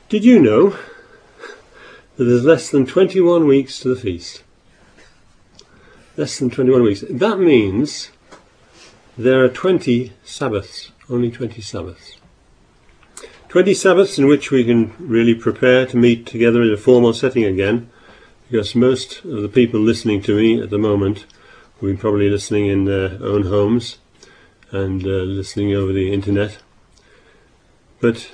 Did you know that there's less than 21 weeks to the feast? Less than 21 weeks. That means there are 20 Sabbaths, only 20 Sabbaths. 20 Sabbaths in which we can really prepare to meet together in a formal setting again, because most of the people listening to me at the moment will be probably listening in their own homes and listening over the internet. But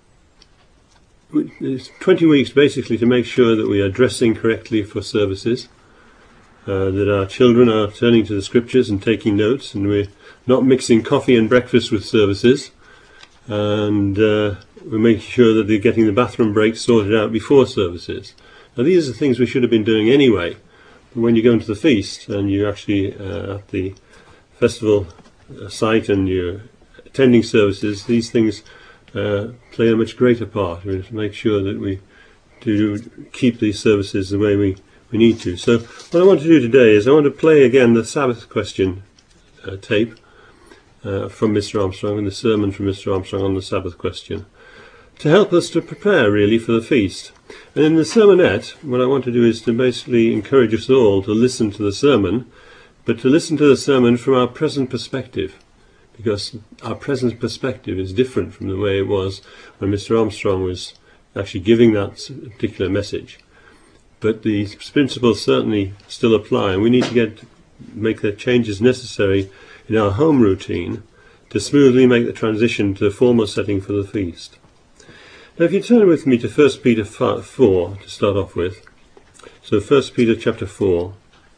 it's 20 weeks basically to make sure that we are dressing correctly for services, that our children are turning to the scriptures and taking notes, and we're not mixing coffee and breakfast with services, and we're making sure that they're getting the bathroom breaks sorted out before services. Now these are things we should have been doing anyway, but when you go into the feast and you're actually at the festival site and you're attending services, these things play a much greater part. We have to make sure that we do keep these services the way we need to. So what I want to do today is I want to play again the Sabbath question tape from Mr. Armstrong, and the sermon from Mr. Armstrong on the Sabbath question, to help us to prepare really for the feast. And in the sermonette, what I want to do is to basically encourage us all to listen to the sermon, but to listen to the sermon from our present perspective, because our present perspective is different from the way it was when Mr. Armstrong was actually giving that particular message. But the principles certainly still apply, and we need to make the changes necessary in our home routine to smoothly make the transition to a formal setting for the feast. Now if you turn with me to 1 Peter 4 to start off with, so 1 Peter chapter 4,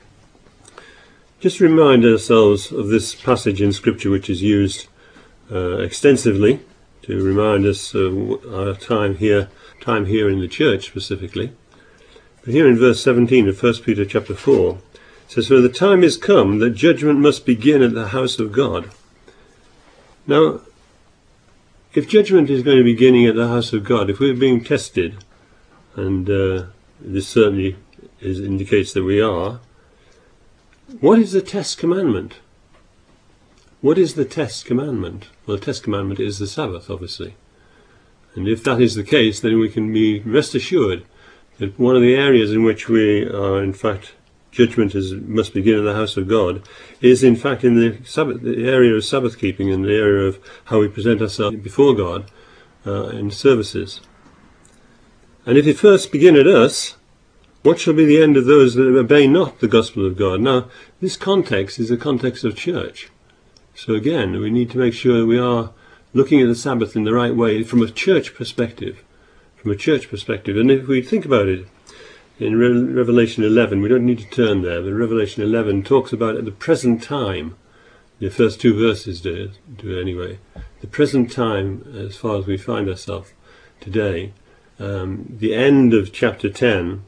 just remind ourselves of this passage in Scripture which is used extensively to remind us of our time here in the church specifically. But here in verse 17 of 1 Peter chapter 4, it says, "For the time is come that judgment must begin at the house of God." Now, if judgment is going to be beginning at the house of God, if we're being tested, and this certainly indicates that we are, what is the test commandment? What is the test commandment? Well, the test commandment is the Sabbath, obviously. And if that is the case, then we can be rest assured that one of the areas in which we are, in fact, judgment must begin in the house of God, is in fact in the area of Sabbath keeping and the area of how we present ourselves before God in services. And if it first begin at us, what shall be the end of those that obey not the gospel of God? Now, this context is a context of church. So again, we need to make sure we are looking at the Sabbath in the right way from a church perspective. And if we think about it, in Revelation 11, we don't need to turn there, but Revelation 11 talks about at the present time, the first two verses do anyway, the present time as far as we find ourselves today. The end of chapter 10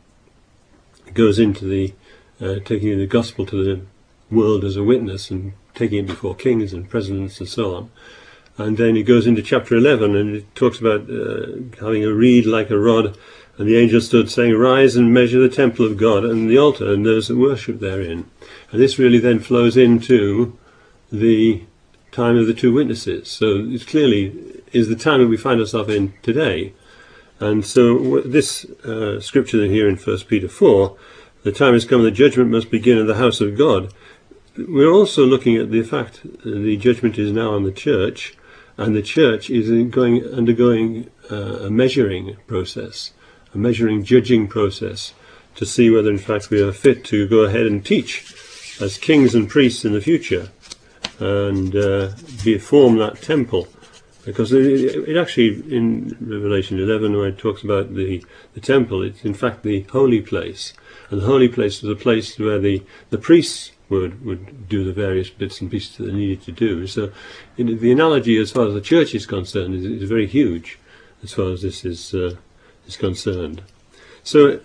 goes into the taking the gospel to the world as a witness and taking it before kings and presidents and so on. And then it goes into chapter 11 and it talks about having a reed like a rod, and the angel stood saying, "Rise and measure the temple of God and the altar and those that worship therein." And this really then flows into the time of the two witnesses. So it clearly is the time that we find ourselves in today. And so this scripture here in 1 Peter 4, "The time has come that judgment must begin in the house of God." We're also looking at the fact that the judgment is now on the church, and the church is undergoing a measuring process, a judging process, to see whether in fact we are fit to go ahead and teach as kings and priests in the future, and form that temple. Because it actually, in Revelation 11, where it talks about the temple, it's in fact the holy place. And the holy place was a place where the priests would do the various bits and pieces that they needed to do. So the analogy as far as the church is concerned is very huge as far as this is concerned. So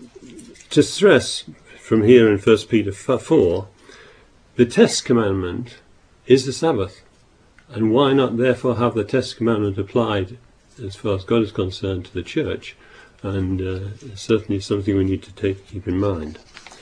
to stress from here in 1 Peter 4, the test commandment is the Sabbath. And why not therefore have the test commandment applied as far as God is concerned to the church? And certainly something we need to keep in mind.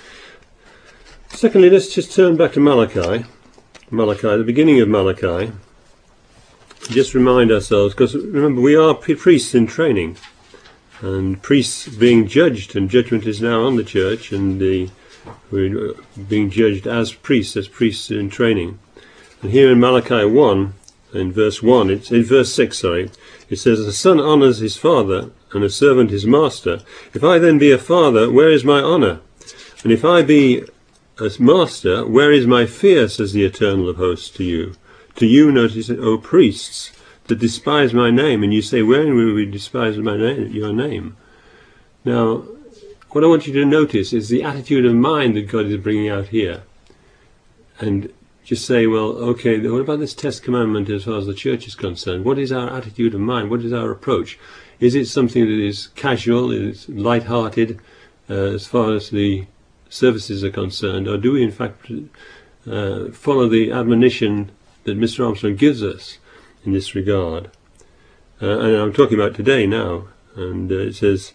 Secondly, let's just turn back to Malachi, the beginning of Malachi. Just remind ourselves, because remember we are priests in training, and priests being judged, and judgment is now on the church, and we're being judged as priests in training. And here in Malachi 1, in verse 1, it's in verse 6, sorry, it says, "A son honours his father, and a servant his master. If I then be a father, where is my honour? And if I be a master, where is my fear, says the Eternal of hosts to you? To you, notice, O priests, that despise my name." And you say, "Wherein will we despise your name?" Now, what I want you to notice is the attitude of mind that God is bringing out here. And just say, well, okay, what about this test commandment as far as the church is concerned? What is our attitude of mind? What is our approach? Is it something that is casual, is light-hearted as far as the services are concerned? Or do we in fact follow the admonition that Mr. Armstrong gives us in this regard? And I'm talking about today now. And it says,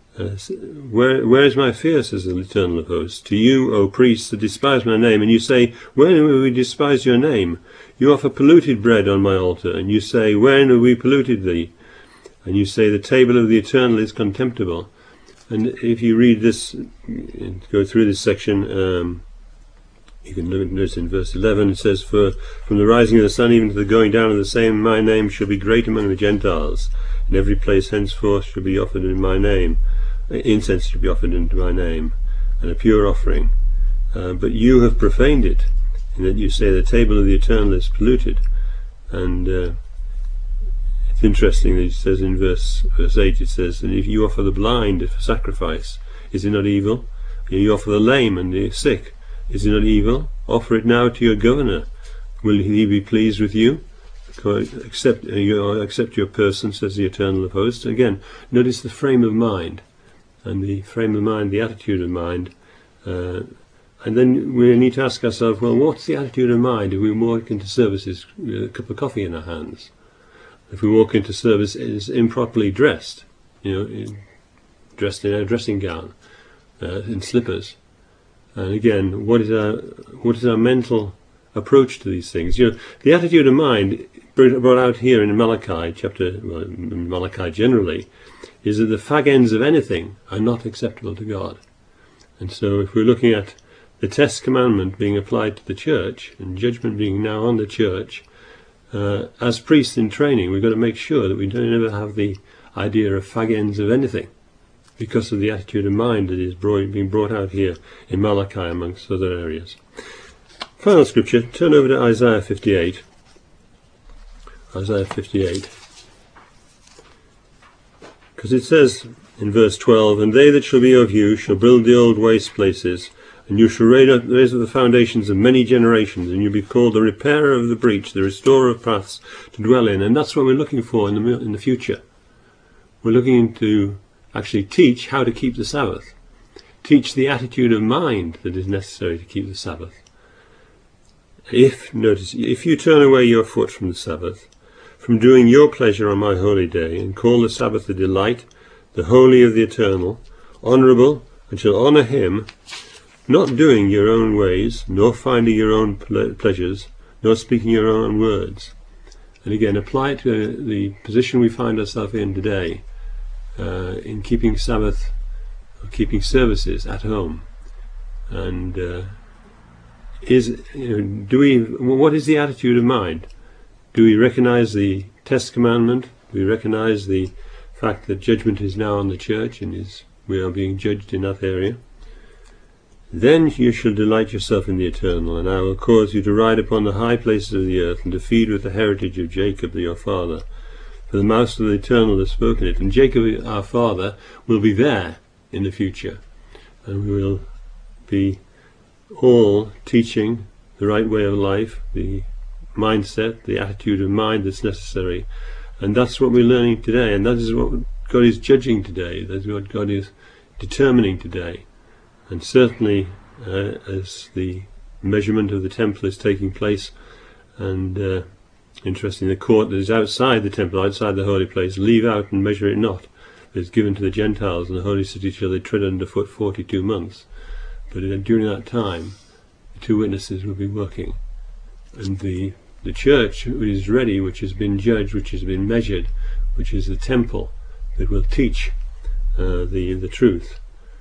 where is my fear, says the Eternal of hosts? To you, O priests, that despise my name. And you say, wherein will we despise your name? You offer polluted bread on my altar. And you say, wherein have we polluted thee? And you say, the table of the Eternal is contemptible. And if you read this, go through this section, you can notice in verse 11, it says, "For from the rising of the sun even to the going down of the same, my name shall be great among the Gentiles. In every place henceforth shall be offered in my name. Incense shall be offered into my name, and a pure offering. But you have profaned it, in that you say the table of the Eternal is polluted." And it's interesting that it says in verse 8, it says, "And if you offer the blind for sacrifice, is it not evil? You offer the lame and the sick, is it not evil? Offer it now to your governor. Will he be pleased with you? Accept your person, says the Eternal of hosts." Again, notice the frame of mind, and the frame of mind, the attitude of mind. And then we need to ask ourselves, well, what's the attitude of mind if we walk into services with a cup of coffee in our hands? If we walk into service improperly dressed, dressed in a dressing gown, in slippers. And again, what is our mental approach to these things? The attitude of mind brought out here in Malachi in Malachi generally, is that the fag ends of anything are not acceptable to God. And so if we're looking at the test commandment being applied to the church, and judgment being now on the church, as priests in training, we've got to make sure that we don't ever have the idea of fag ends of anything, because of the attitude of mind that is being brought out here in Malachi amongst other areas. Final scripture, turn over to Isaiah 58. Isaiah 58. Because it says in verse 12, "And they that shall be of you shall build the old waste places, and you shall raise up the foundations of many generations, and you'll be called the repairer of the breach, the restorer of paths to dwell in." And that's what we're looking for in the future. We're looking to actually teach how to keep the Sabbath. Teach the attitude of mind that is necessary to keep the Sabbath. If you turn away your foot from the Sabbath, from doing your pleasure on my holy day, and call the Sabbath a delight, the holy of the Eternal, honourable, and shall honour him, not doing your own ways, nor finding your own pleasures, nor speaking your own words. And again, apply it to the position we find ourselves in today, in keeping Sabbath, or keeping services at home. And what is the attitude of mind? Do we recognize the test commandment? Do we recognize the fact that judgment is now on the church, and we are being judged in that area? "Then you shall delight yourself in the Eternal, and I will cause you to ride upon the high places of the earth, and to feed with the heritage of Jacob your father. For the mouth of the Eternal has spoken it." And Jacob, our father, will be there in the future, and we will be all teaching the right way of life, the mindset, the attitude of mind that's necessary. And that's what we're learning today, and that is what God is judging today. That's what God is determining today. And certainly as the measurement of the temple is taking place, and interesting, the court that is outside the temple, outside the holy place, leave out and measure it not. It is given to the Gentiles, and the holy city shall they tread underfoot 42 months. But during that time, the two witnesses will be working. And the church is ready, which has been judged, which has been measured, which is the temple that will teach the truth,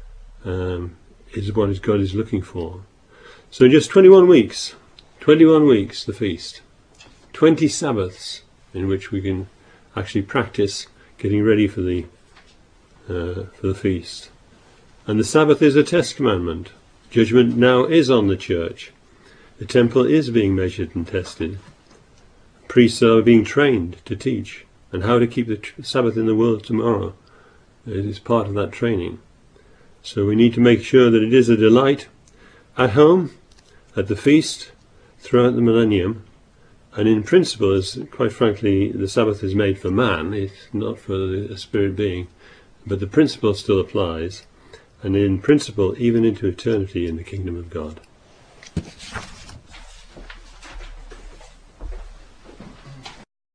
is what God is looking for. So just 21 weeks, the feast, 20 Sabbaths in which we can actually practice getting ready for the feast. And the Sabbath is a test commandment. Judgment now is on the church. The temple is being measured and tested. Priests are being trained to teach, and how to keep the Sabbath in the world tomorrow. It is part of that training. So we need to make sure that it is a delight at home, at the feast, throughout the millennium, and in principle, as quite frankly the Sabbath is made for man, it's not for a spirit being, but the principle still applies, and in principle even into eternity in the kingdom of God.